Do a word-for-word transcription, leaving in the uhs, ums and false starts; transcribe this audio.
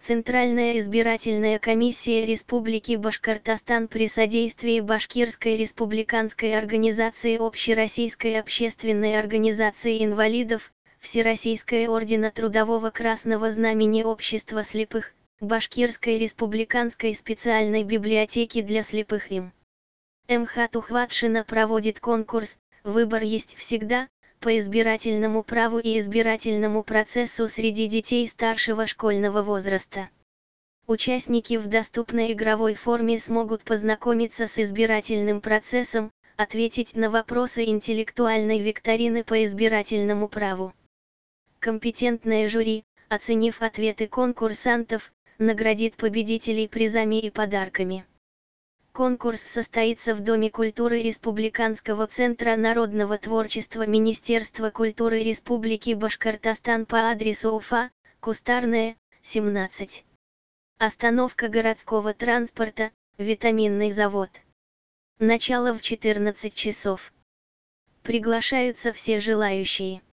Центральная избирательная комиссия Республики Башкортостан при содействии Башкирской республиканской организации Общероссийской общественной организации инвалидов, Всероссийское ордена Трудового Красного Знамени Общества слепых, Башкирской республиканской специальной библиотеки для слепых им. МХАТ Тухватшина проводит конкурс «Выбор есть всегда» по избирательному праву и избирательному процессу среди детей старшего школьного возраста. Участники в доступной игровой форме смогут познакомиться с избирательным процессом, ответить на вопросы интеллектуальной викторины по избирательному праву. Компетентное жюри, оценив ответы конкурсантов, наградит победителей призами и подарками. Конкурс состоится в Доме культуры Республиканского центра народного творчества Министерства культуры Республики Башкортостан по адресу Уфа, Кустарная, семнадцать. Остановка городского транспорта, Витаминный завод. Начало в четырнадцать часов. Приглашаются все желающие.